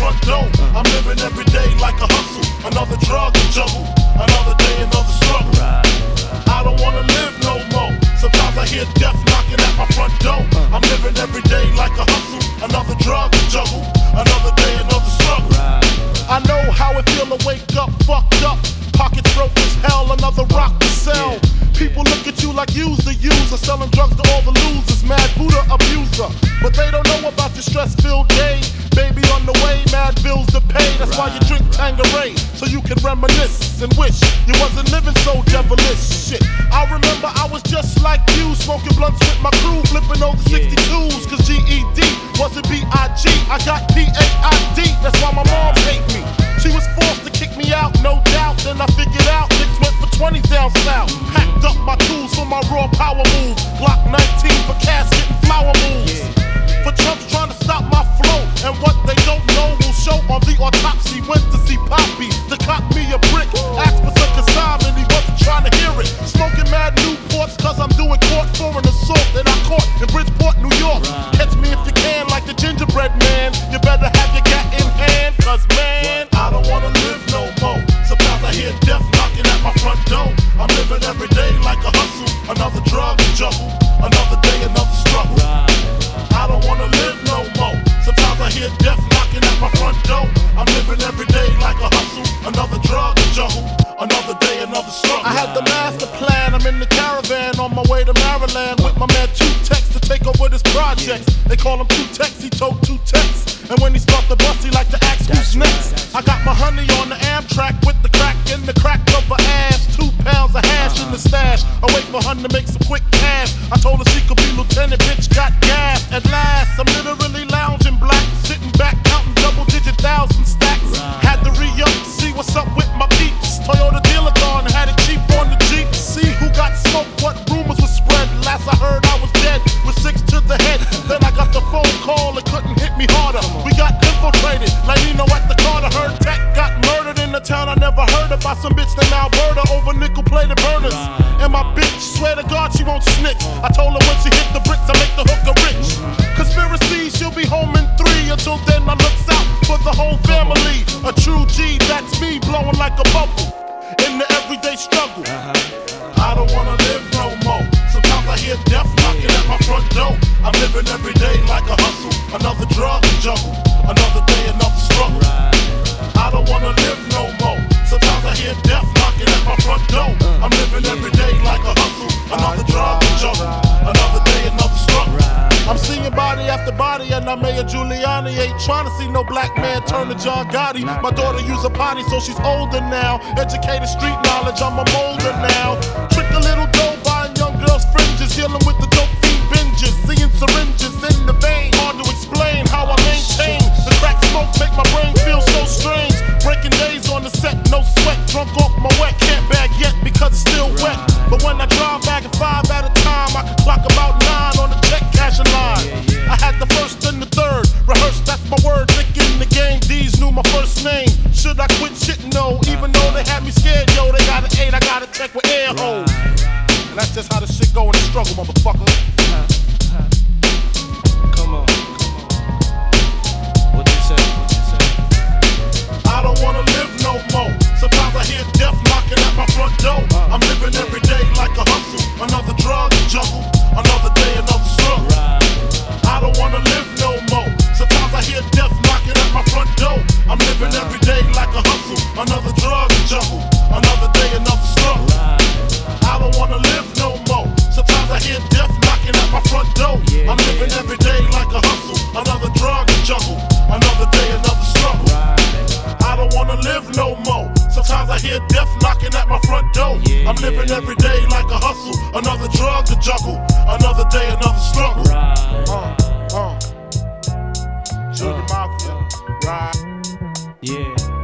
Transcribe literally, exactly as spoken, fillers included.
front door. I'm living every day like a hustle, another drug to juggle, another day, another struggle. I don't wanna live no more. Sometimes I hear death knocking at my front door. I'm living every day like a hustle, another drug to juggle, another day, another struggle. I know how it feel to wake up fucked up, pockets broke as hell, another rock to sell. People look at you like you's the user, selling drugs to all the losers, mad Buddha abuser. But they don't know about your stress-filled day. Baby on the way, mad bills to pay. That's why you drink Tanqueray, so you can reminisce and wish you wasn't living so devilish. Shit, I remember I was just like you, smoking blunts with my crew, flipping over sixty-twos, cause G E D wasn't B I G. I got P A I D, that's why my mom hate me. She was forced to kick me out, no doubt. Then I figured out niggas went for twenties down south. Packed up my tools for my raw power move. Glock nineteen for casket and flower moves. For Trump's trying to stop my flow, and what they don't know will show on the autopsy. Went to see Poppy to cop me a brick. Asked for some consignment, he wasn't trying to hear it. Smoking mad Newports cause I'm doing court for an assault that I caught in Bridgeport, New York. Catch me if you can like the gingerbread man. You better have your gat in hand, cause man, I don't wanna live no more. Sometimes I hear death knocking at my front door. I'm living every day like a hustle, another drug to juggle, another day, another struggle. I don't wanna live no more. Sometimes I hear death knocking at my front door. I'm living every day like a hustle, another drug to juggle, another day, another struggle. I had the master plan, I'm in the caravan on my way to Maryland with my man Two Tex to take over this project. They call him Two Tex, he told Two Tex. And when he start the bus, he like to ask who's next. I got my honey on the Amtrak with the crack in the crack of her ass. Two pounds of hash in the stash. I wait for her to make some quick cash. I told her she could be lieutenant, bitch got gas. At last, I'm literally lounging black, sitting back, counting double digit thousand stacks. Had to re-up to see what's up with my peeps. Toyota dealer gone, had it cheap on the Jeep. See who got smoked, what rumors were spread. Last I heard I was dead, with six to the head. Then I got the phone call, it couldn't hit me harder. We got infiltrated, like Nino at the Carter. Heard Tech got murdered in the town I never heard of by some bitch named Alberta over nickel-plated burners. And my bitch, swear to God she won't snitch. I told her when she hit the bricks I make the hooker rich. Conspiracy, she'll be home in three. Until then I looks out for the whole family. A true G, that's me, blowing like a bubble in the everyday struggle. I don't wanna live no more. Sometimes I hear death knocking at my front door. I'm living every day like a hustle, another drug to juggle, another day, another struggle. I don't wanna live no more. Sometimes I hear death knocking at my front door. I'm living every day like a hustle, another drug to juggle, another day, another struggle. I'm seeing body after body, and I'm Mayor Giuliani. Ain't trying to see no black man turn to John Gotti. My daughter use a potty, so she's older now. Educated street knowledge, I'm a molder now. Trick a little dough, buying young girls' fringes, dealing with the dope fiend binges, seeing syringes in the vein. Hard to explain how I maintain the crack smoke, make my brain feel so strange. Breaking days on the set, no sweat, drunk off my wet. Can't bag yet because it's still wet. But when I drive back at five at a time, I can clock about nine on the check cashing line. I had the first and the third, rehearsed, that's my word. Thinking the game, D's knew my first name. Should I quit shit? No, even though they had me scared, yo, they got an eight, I got a tech with air holes. And that's just how the shit go in the struggle, motherfucker. Come on, come on. What you say? What you say? I don't wanna live no more. Sometimes I hear death knocking at my front door. I'm living every day like a hustle, another drug to juggle, another day, another struggle. I don't wanna live no more. Sometimes I hear death knocking at my front door. I'm living every day like a hustle, another drug to juggle, another day, another struggle. I don't wanna live no more. Sometimes I hear death knocking at my front door. I'm living every day like a hustle, another drug to juggle, another day, another struggle. I don't wanna live no more. Sometimes I hear death knocking at my front door. I'm living every day like a hustle, another drug to juggle, another day, another struggle. Uh, uh. Children Mafia, right? Yeah.